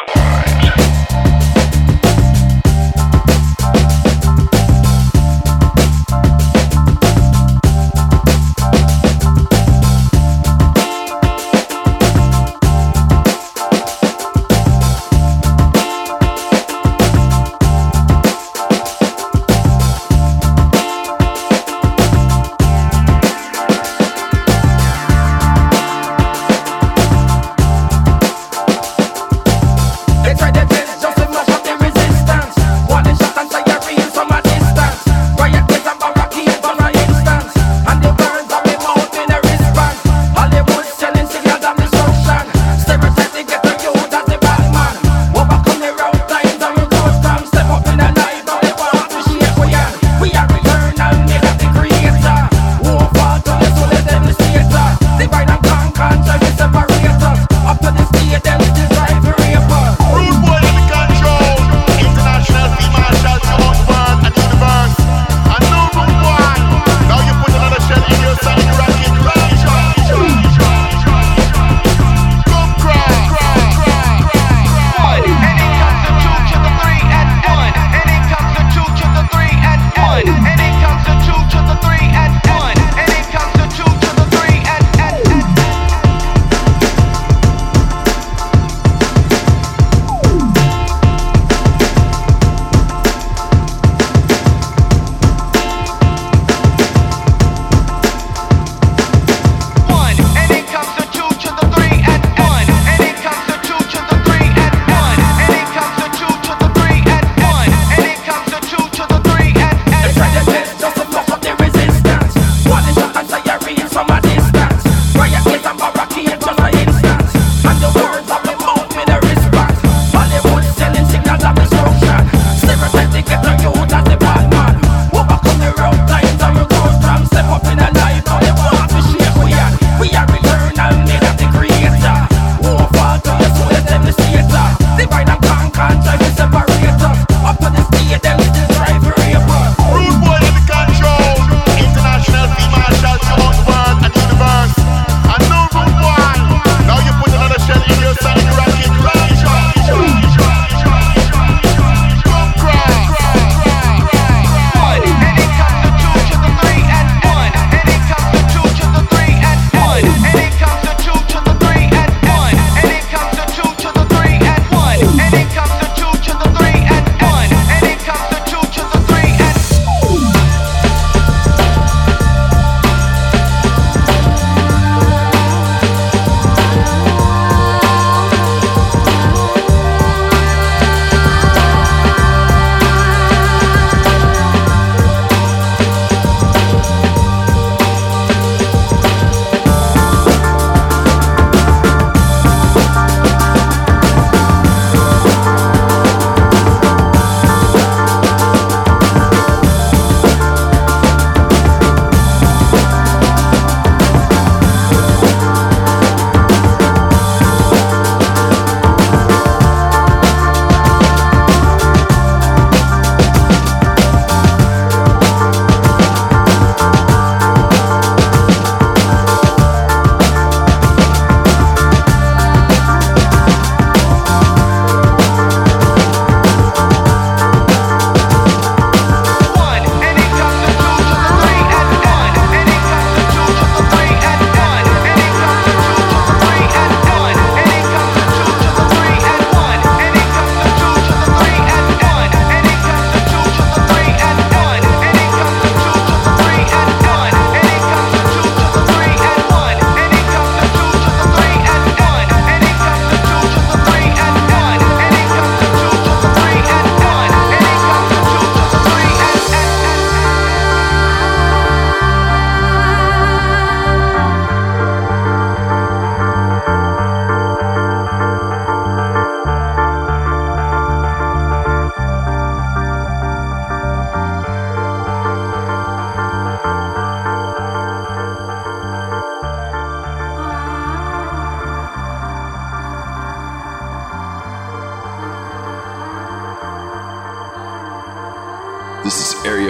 This is Area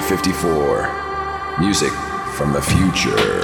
54, music from the future.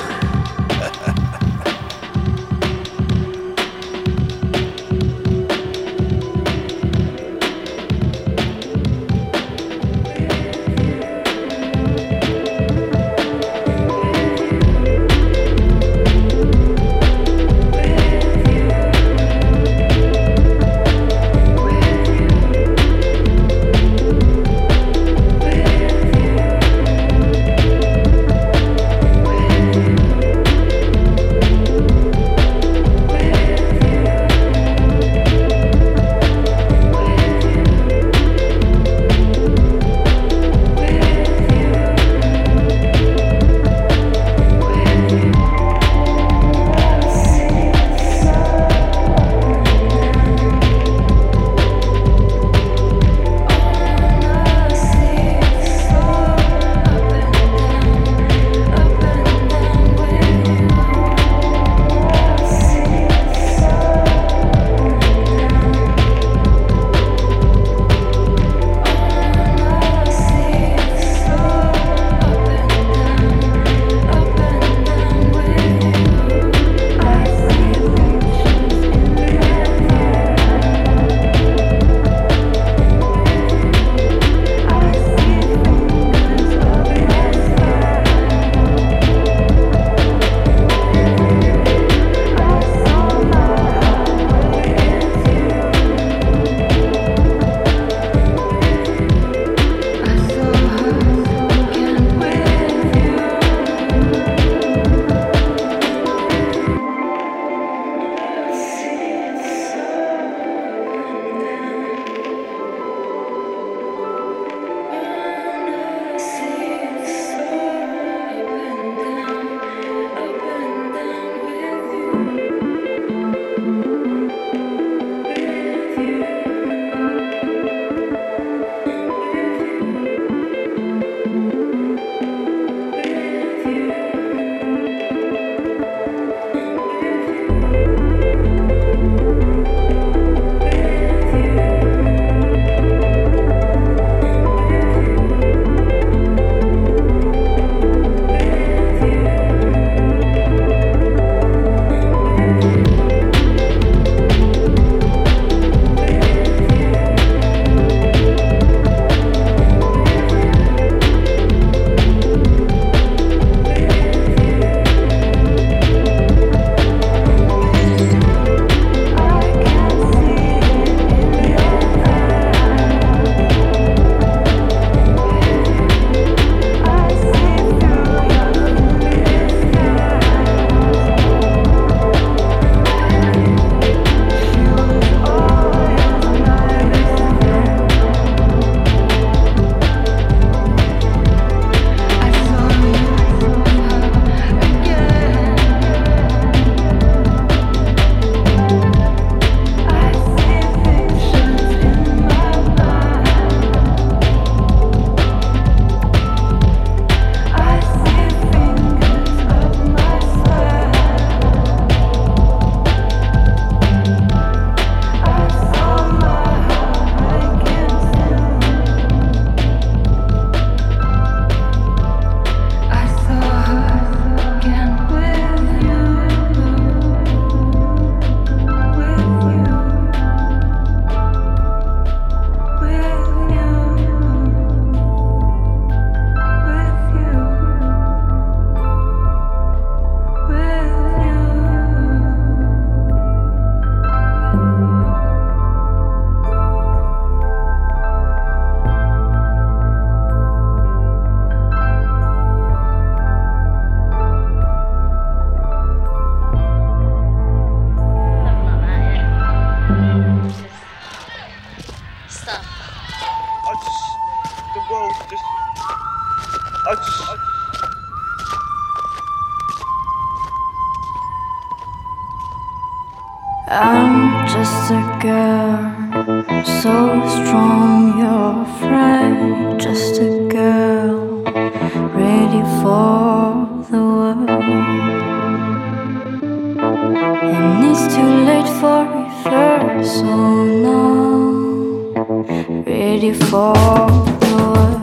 I'm just a girl, so strong you're afraid. Just a girl, ready for the world. And it's too late for reversal now. Ready for the world.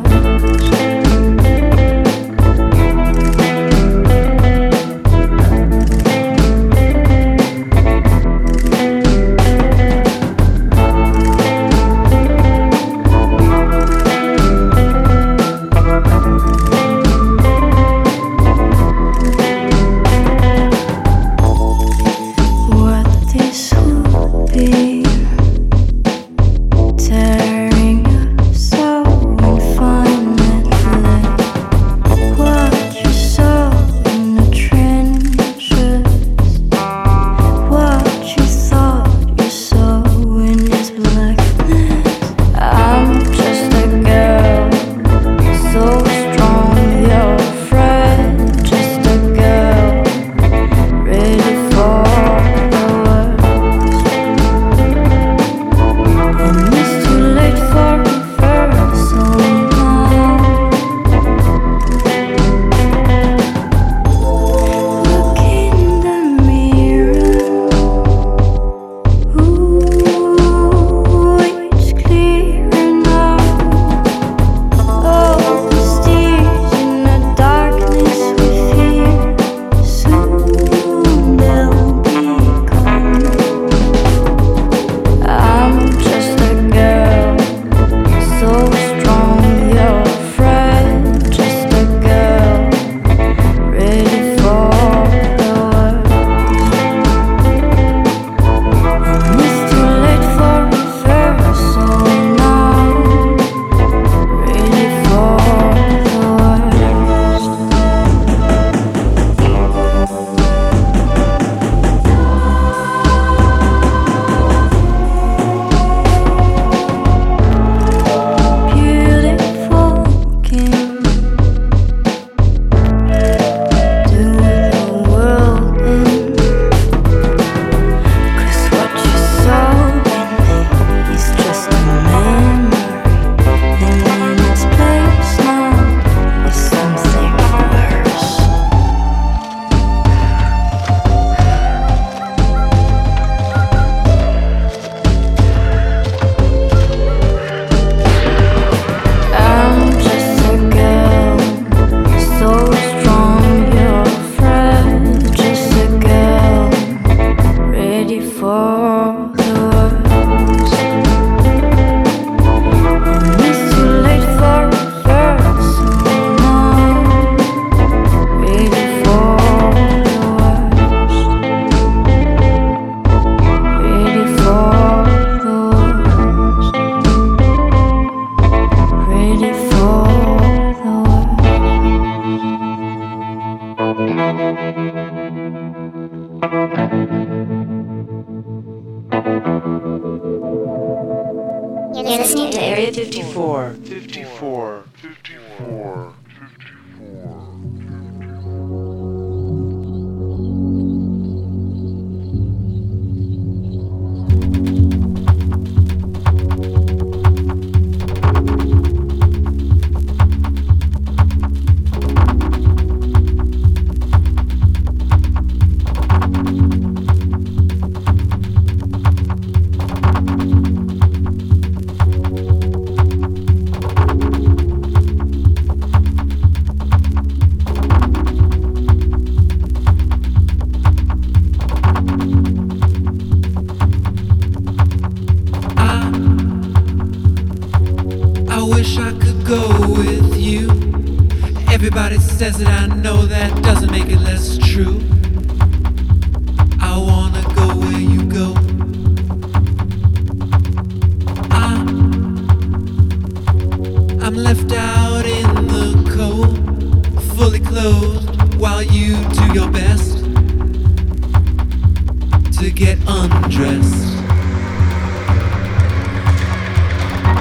You're listening to Area 54. 54. Everybody says that I know that doesn't make it less true. I wanna go where you go. I'm left out in the cold, fully clothed, while you do your best to get undressed.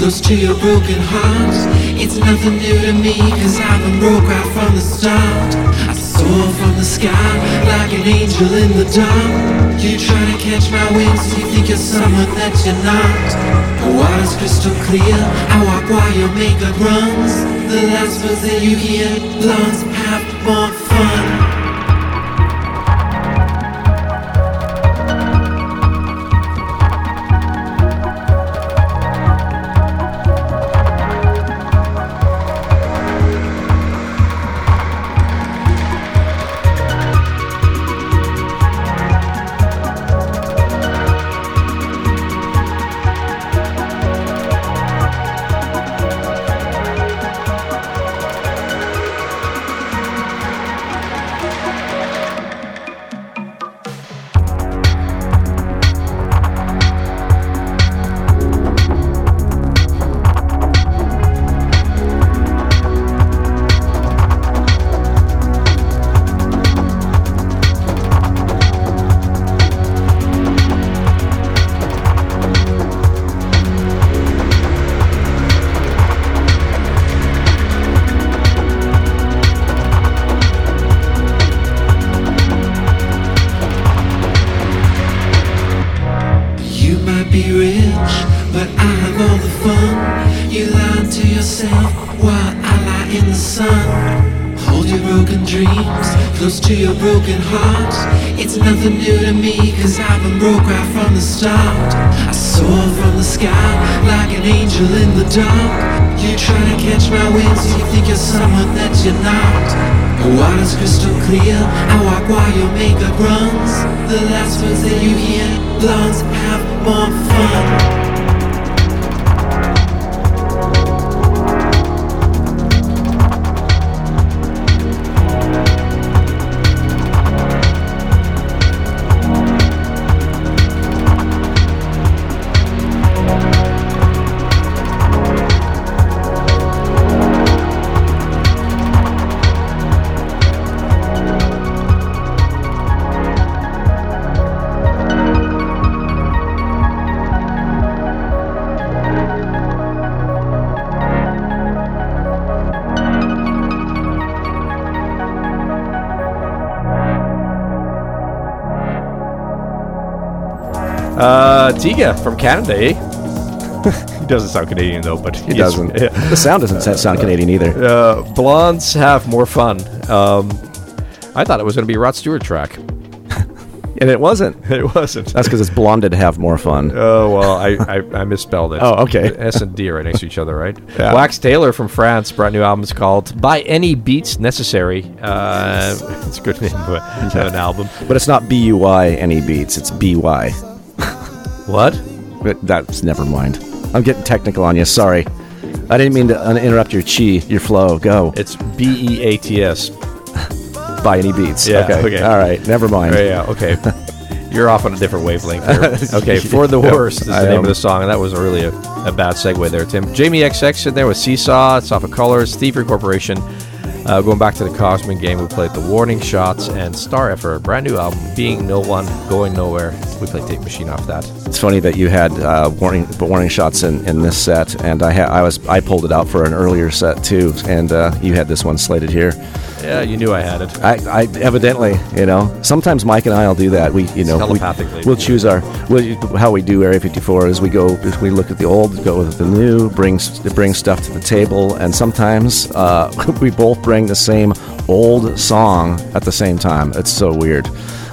close to your broken heart. It's nothing new to me, cause I've been broke right from the start. I soar from the sky like an angel in the dark. You try to catch my wings, you think you're someone that you're not. The water's crystal clear, I walk while your makeup runs. The last words that you hear, blondes have more fun. Be rich, but I have all the fun. You lie to yourself while I lie in the sun. Hold your broken dreams close to your broken heart. It's nothing new to me, cause I've been broke right from the start. I soar from the sky like an angel in the dark. You try to catch my wings, you think you're someone that you're not. The water's crystal clear, I walk while your makeup runs. The last words that you hear, blondes have more fun. Tiga from Canada, eh? He doesn't sound Canadian though, but he doesn't. Yeah. The sound doesn't sound Canadian either. Blondes have more fun. I thought it was going to be a Rod Stewart track. And it wasn't. It wasn't. That's because it's blonded have more fun. Oh, well, I misspelled it. Oh, okay. S and D are right next to each other, right? Yeah. Wax Taylor from France, brand new album is called By Any Beats Necessary. It's a good name of an album. But it's not B-U-Y any beats, it's B-Y. What? That's never mind. I'm getting technical on you, sorry. I didn't mean to interrupt your flow. Go. It's B-E-A-T-S. By Any Beats. Yeah, okay. All right, never mind. Yeah, okay. You're off on a different wavelength there. Okay, For the Worst is the name of the song, and that was really a bad segue there, Tim. Jamie XX in there with Seesaw. It's off of Colors, Thievery Corporation. Going back to the Cosmic Game, we played The Warning Shots and Star Effort, brand new album, Being No One, Going Nowhere. We played Tape Machine off that. It's funny that you had warning shots in this set, and I pulled it out for an earlier set too, and you had this one slated here. Yeah, you knew I had it. I evidently, sometimes Mike and I'll do that. Telepathically. We'll choose how we do Area 54 is we look at the old, go with the new, bring stuff to the table, and sometimes we both bring the same old song at the same time. It's so weird.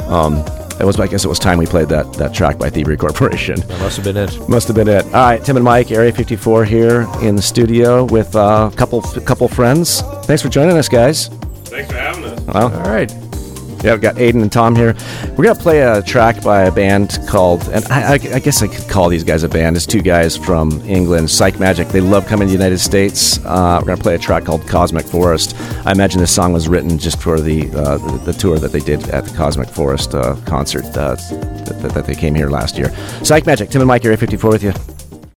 I guess it was time we played that track by Thievery Corporation. That must have been it. Must have been it. All right, Tim and Mike, Area 54 here in the studio with a couple friends. Thanks for joining us, guys. Thanks for having us. Well, all right. Yeah, we've got Aiden and Tom here. We're going to play a track by a band called, and I guess I could call these guys a band. It's two guys from England, Psych Magic. They love coming to the United States. We're going to play a track called Cosmic Forest. I imagine this song was written just for the tour that they did at the Cosmic Forest concert that they came here last year. Psych Magic, Tim and Mike, Area 54 with you.